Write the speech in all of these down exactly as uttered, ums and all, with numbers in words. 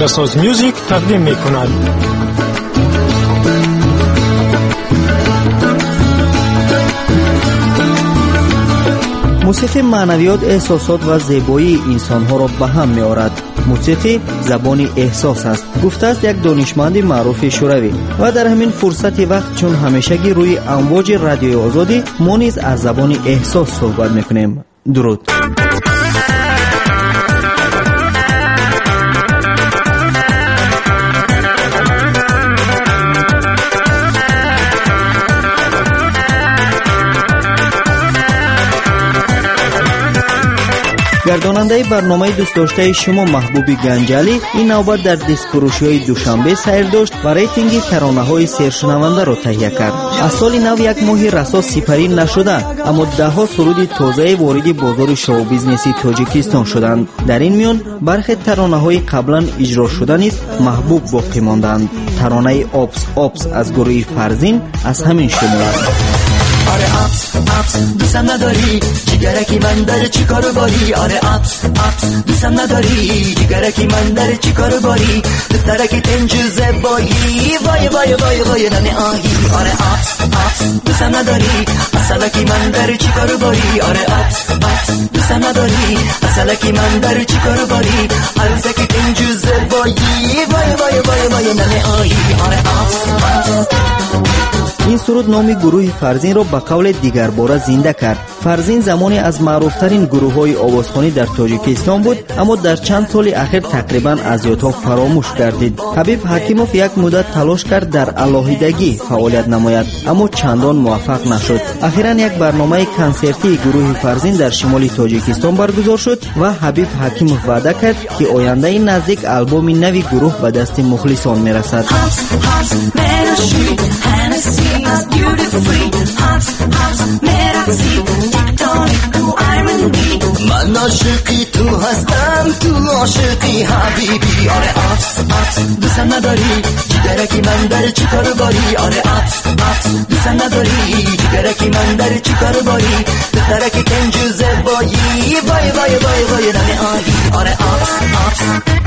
آینده‌ساز میوزیک تقدیم می‌کند. موسیقی معنویات، احساسات و زیبایی انسان‌ها را به هم می‌آورد. موسیقی زبان احساس است، گفته است یک دانشمند معروف شوروی. و در همین فرصت وقت چون همیشگی روی امواج رادیوی آزادی ما نیز از زبان احساس صحبت می‌کنیم. درود. گرداننده برنامه دوست داشته شما محبوبی گنجالی این نوبت در دیسک‌فروشی‌های دوشنبه سیر داشت و ریتینگ ترانه‌های سرشنونده را تهیه کرد. از سال نو یک ماه رسا سپری نشده، اما ده‌ها سرود تازه وارد بازار شو بیزنسی تاجیکستان شدند. در این میان برخی ترانه‌های قبلا اجرا شده نیز محبوب باقی ماندند. ترانه آپس آپس از گروه فرزین از همین شمول است. آره آپس آپس دوستم نداری جگرکی من داره چی کارو باری. آره آپس آپس دوستم نداری جگرکی من داره چی کارو باری. دخترکی تنجوزه بایی وای وای وای وای ننه آهی. آره آپس آپس دوستم نداری اصلکی من داره چی کارو باری. آره آپس آپس دوستم نداری اصلکی من داره چی کارو باری. عروسکی تنجوزه بایی وای وای وای وای ننه آهی. آره آپس آپس. این سرود نام گروه فرزین را به قول دیگر باره زنده کرد. فرزین زمانی از معروفترین گروه‌های آوازخوانی در تاجیکستان بود، اما در چند سال اخیر تقریباً از یادها فراموش گردید. حبیب حکیموف یک مدت تلاش کرد در علاهیدگی فعالیت نماید، اما چندان موفق نشد. اخیراً یک برنامه کنسرتی گروه فرزین در شمال تاجیکستان برگزار شد و حبیب حکیموف وعده کرد که آینده نزدیک آلبوم نوی گروه به دست مخلصان میرسد. As beautifully hops hops meraksi tectonic to irony man aşıqi tu hastam tu aşıqi habibi. Are hops hops دوستم نداری جگرکی من داره چی کارو باری. آره hops hops دوستم نداری جگرکی من داره چی کارو باری. دخترکی کنجوزه بایی وای وای وای وای ننه آهی. آره hops hops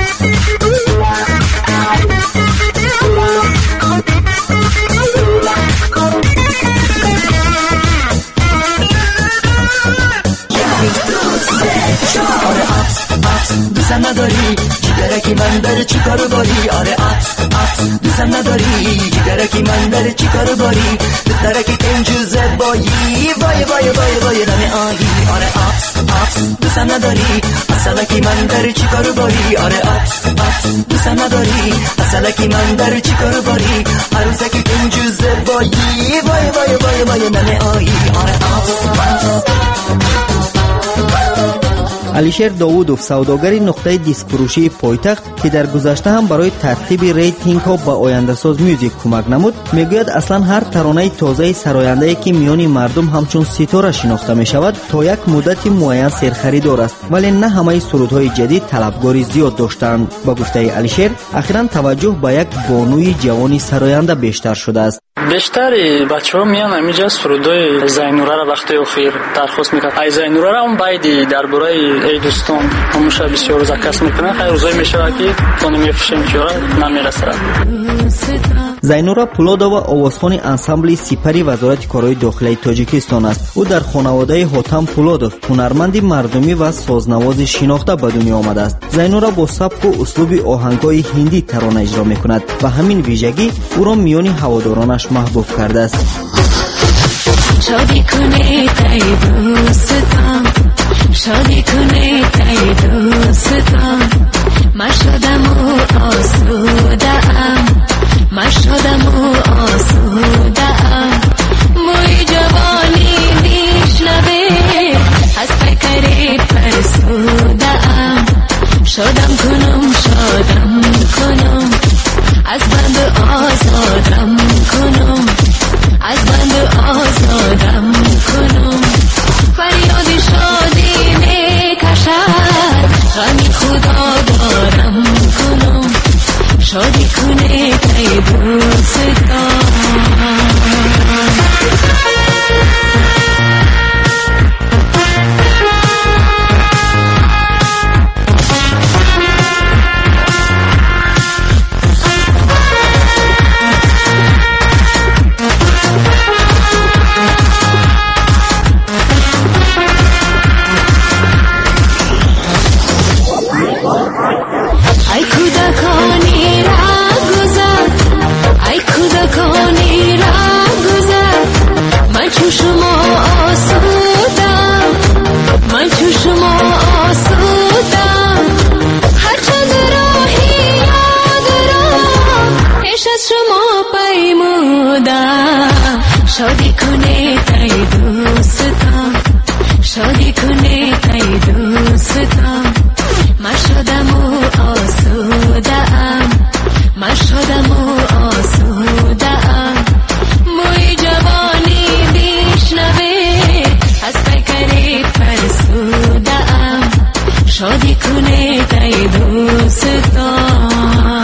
دوستم نداری جگرکی من داره چی کارو باری. آره آپس آپس دوستم نداری جگرکی من داره چی کارو باری. دخترکی کنجوزه بایی وای وای وای وای ننه آهی. آره آپس آپس دوستم نداری اصلکی من داره چی کارو باری. آره آپس آپس دوستم نداری اصلکی من داره چی کارو باری. عروسکی کنجوزه بایی وای وای وای وای ننه آهی. آره آپس آپس. علیشیر داوودوف سوداگری نقطه دیسک‌فروشی پایتخت که در گذشته هم برای ترتیب ریتینگ ها با آینده‌ساز میوزیک کمک نمود، میگوید اصلا هر ترانه تازه سراینده که میان مردم همچون ستاره شناخته می شود تا یک مدت معین سرخریدار است، ولی نه همه سرودهای جدید طلبگاری زیاد داشتند. با گفته علیشیر اخیراً توجه به یک بانوی جوانی سراینده بیشتر شده است. بیشتر بچه‌ها میان همینجا سرودای زینوره را وقتی اخیر درخواست میکنن. ای زینوره را هم باید درباره ای دوستان هموشه بسیار روزا کس میکنن. خیلی روزایی میشه که خانم میفشیم چیورا نمیرسه. زینورا پولادووا آوازخوان انسامبل سپری وزارت کارهای داخلی تاجیکستان است. او در خانواده حاتم پولادوف هنرمند مردمی و سازنواز شناخته به دنیا آمده است. زینورا با سبک و اسلوب آهنگ‌های هندی ترانه اجرا میکند و همین ویژگی او را میان هوادارانش محبوب کرده است. شادی کنی تای دوستم، شادی کنی تای دوستم، من شدم و آسوده‌ام، من شدم و آسوده‌ام. موی جوانی میشنوه از فکری فرسوده‌ام. شادم کنم شادم کنم از بند آزادم کنم، از بند آزادم کنم. فریاد شادی میکشد غمی خدا دارم کنم. شادی کنه تای دوستم. شما آسودم من چو شما آسودم هرچند راهی یاد را پیش از شما پیمودم شادی کنید ای دوستان شادی کنید ای دوستان من شدم و آسودم من شدم و آسودم موی جوانی بیشنوه از پیکری فرسودم شادی کنید ای دوستان.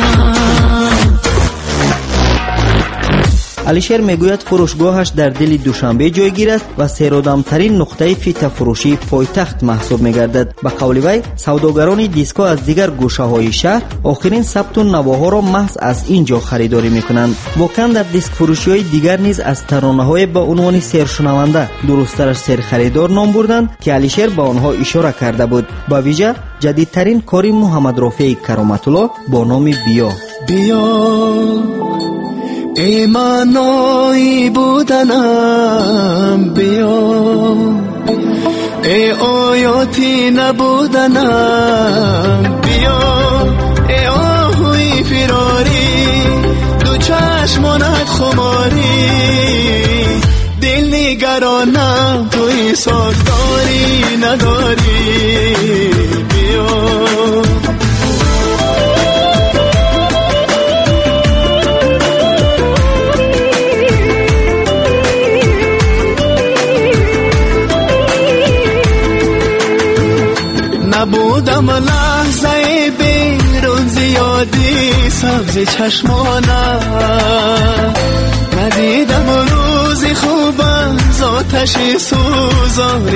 علیشیر میگوید فروشگاهش در دل دوشنبه جایگیر است و سیرودمترین نقطه فیتا فروشی پایتخت محسوب میگردد. به قول وی سوداگران دیسکو از دیگر گوشه‌های شهر آخرین ثبت نواها را محض از اینجا خریداری میکنند. واقعا در دیسک فروشی‌های دیگر نیز از ترانه‌های با عنوان سیرشنونده درست‌ترش سیر خریدار نام بردند که علیشیر با آنها اشاره کرده بود. با ویژه جدیدترین کاری محمد رافع کرامت‌الله با نام بیا بیا ای معنای بودنم بیا ای آیاتی نبودنم بیا ای آهوی فراری دو چشمانت خماری دل نگرانم توی ساختاری نداری بیا نبودم لحظه بیرون زیادی سبز چشمانم ندیدم روز خوبم زاتش سوزار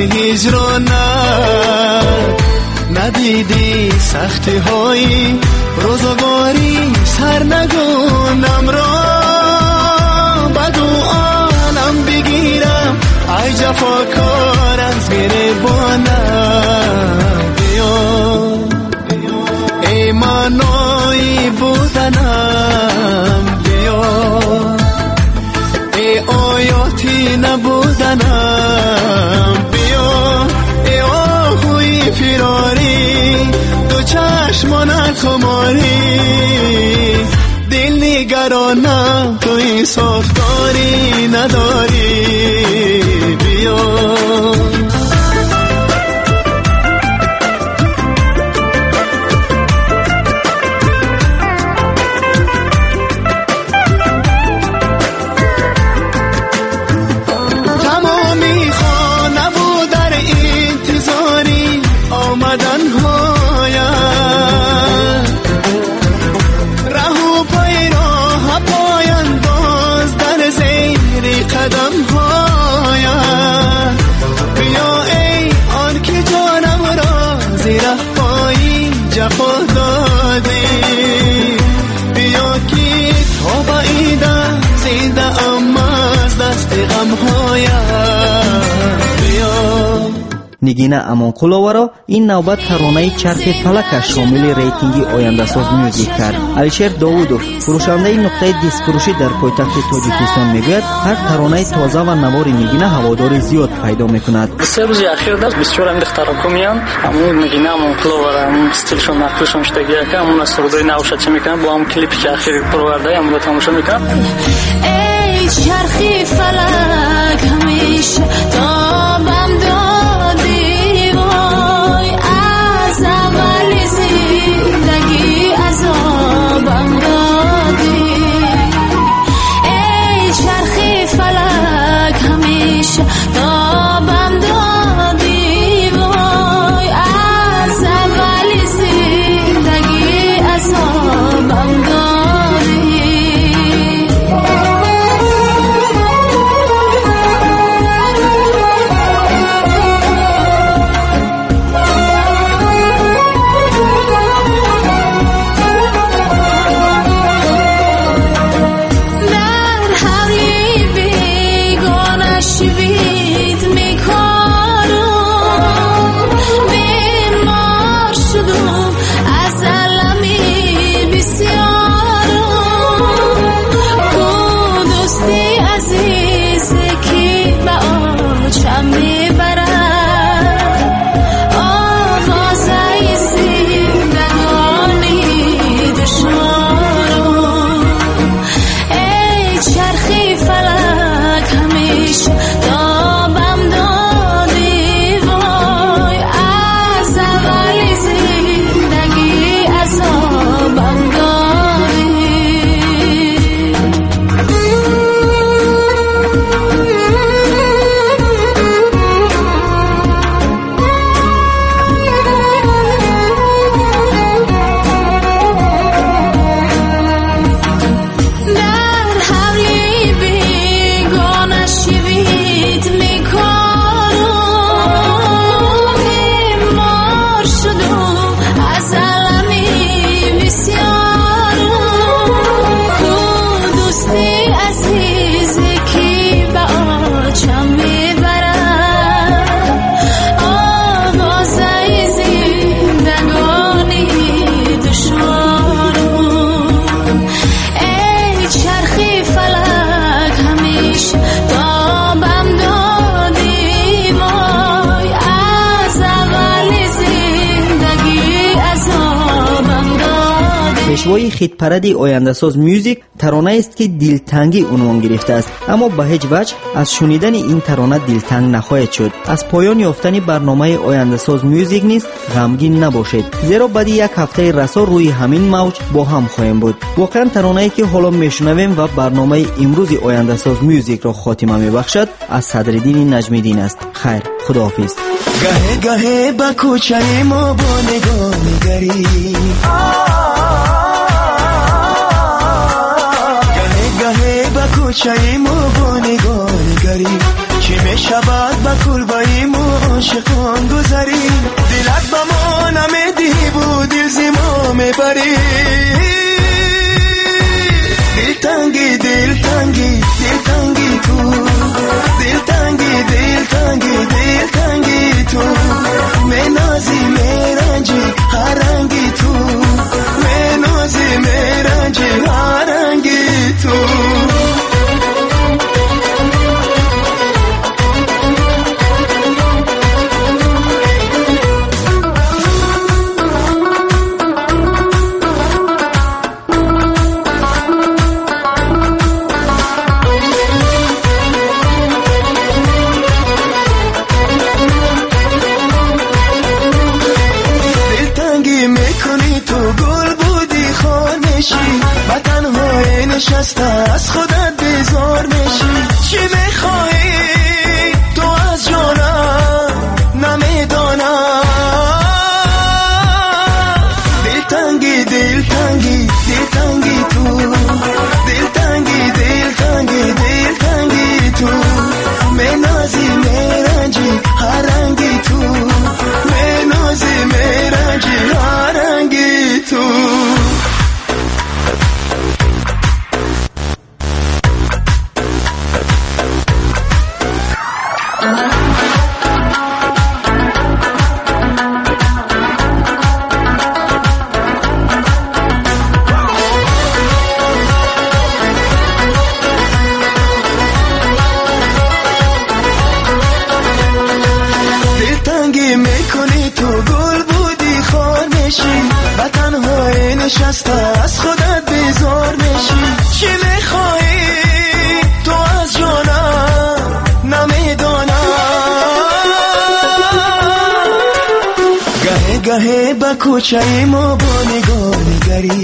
هجرانم ندیدی سختی های روزگاری سرنگونم را بدو آنم بگیرم ای جفاکار از گریبانم ای معنای بودنم بیا ای آیاتی نبودنم بیا ای آهوی فراری دو چشمانت خماری دل نگرانم توی ساختاری نداری بیا جفا دادی بیا که تو بعیدم زنده اما از دست غمهایم بیا. نگینه امانقلوه را این نوبت ترانه چرخ فلکش شامل ریتینگ آینده ساز میوزیک کرد. علیشیر داوودوف فروشنده نقطه دیسک فروشی در پایتخت تاجیکستان میگوید هر ترانه تازه و نوار نگینه هوادار زیاد پیدا میکند. سه روز اخیر دست بسیار هم تراکمیان همون نگینه امانقلوه را همون استیلشون نقلشون شدگی که همون سرودای نوشت چه میکنن با هم کلیپی که اخیر پرورده همون تماشا میکنن. ای چرخی فلک همیشه تابم دادی وای از اول زندگی عذابم دادی ای چرخی فلک همیشه تابم دادی وای از اول زندگی عذابم دادی آچم میبرد آوازه زندگانی دشوارم ای چرخی فلک همیشه تابم دادی وای از اولی زندگی عذابم دادی پیشوای خیت‌پرد آینده‌ساز میوزیک ترانه است که دلتنگی عنوان گرفته است، اما به هیچ وجه از شنیدن این ترانه دلتنگ نخواهید شد. از پایان یافتن برنامه آینده‌ساز میوزیک نیز غمگین نباشید، زیرا بعد یک هفته رسا روی همین موج با هم خواهیم بود. واقعا ترانه‌ای که حالا میشنویم و برنامه امروز آینده‌ساز میوزیک را خاتمه میبخشد از صدرالدین نجمی‌دین است. خیر، خداحافظ. گهه گهه با کوچه ما با نگاه نگری کوچه ما با نگاه نگری چی می شود با کلبه ما عاشقان گذری دلت با ما نمیدی بود دل زما میبری دل تنگی دل تنگی دل تنگی تو دل تنگی دل تنگی دل تنگی تو می نازی می رنجی هر رنگی تو می نازی می رنجی هر رنگی تو نشسته از خودت بیزار میشی چی میخوایی تو از جانم نمیدانم دل تنگی دل تنگی دل تنگی تو دل تنگی دل تنگی دل تنگی تو می نازی می رنجی هر رنگی تو می نازی می رنجی هر رنگی تو نشسته از خودت بیزار میشی چی میخوایی تو از جانم نمیدانم گهه گهه با کوچه ما با نگاه نگری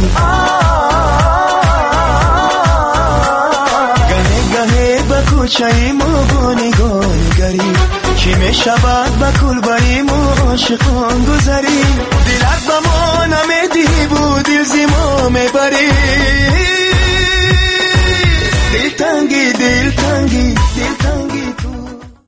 گهه گهه با کوچه ما با نگاه نگری چی میشود با کلبه ما عاشقان گذری دلت با ما نمیدی بود دل زما میبری دل تنگی دل تنگی دل تنگی